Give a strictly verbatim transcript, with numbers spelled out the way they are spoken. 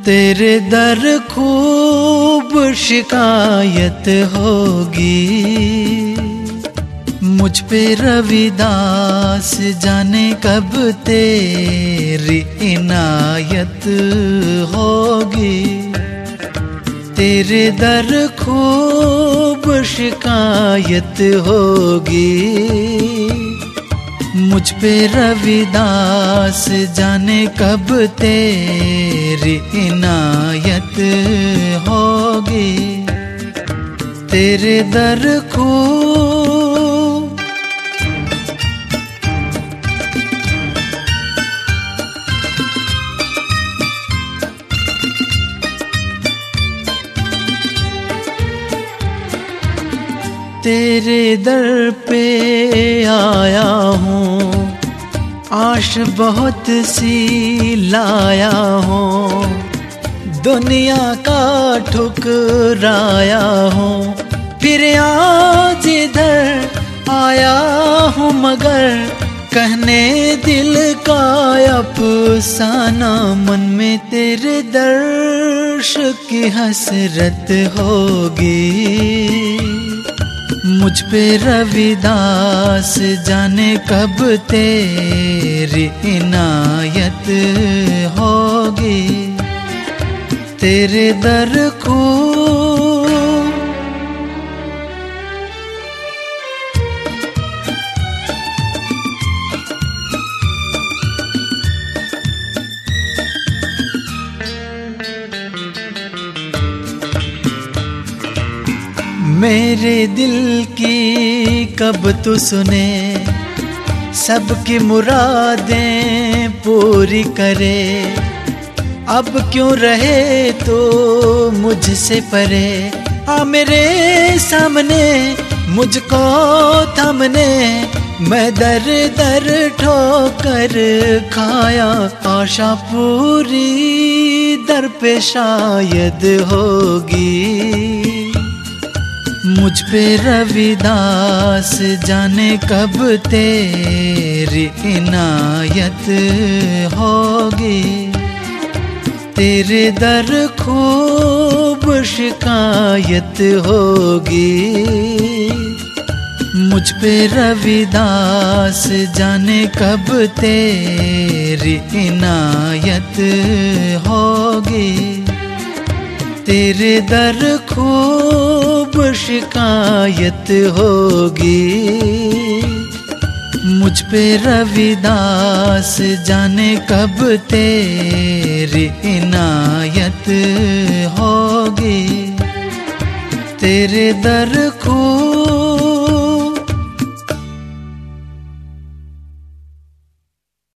तेरे दर खूब शिकायत होगी, मुझ पे रविदास जाने कब तेरी इनायत होगी। तेरे दर खूब शिकायत होगी, मुझ पे रविदास जाने कब तेरी इनायत होगी। तेरे दर खूब तेरे दर पे आया हूँ, आश बहुत सी लाया हूँ, दुनिया का ठुकराया हूँ, फिर आज इधर आया हूँ मगर कहने दिल का अफसाना। मन में तेरे दर्श की हसरत होगी, मुझ पे रविदास जाने कब तेरी इनायत होगी। तेरे दर खूब मेरे दिल की कब तू सुने, सबकी मुरादें पूरी करे। अब क्यों रहे तो मुझसे परे, आ मेरे सामने मुझको थमने। मैं दर दर ठोकर खाया, आशा पूरी दर पे शायद होगी। मुझ पे रविदास जाने कब तेरी इनायत होगी। तेरे दर खूब शिकायत होगी, मुझ पे रविदास जाने कब तेरी इनायत होगी। तेरे दर खूब शिकायत होगी, मुझ पे रविदास जाने कब तेरी इनायत होगी। तेरे दर खूब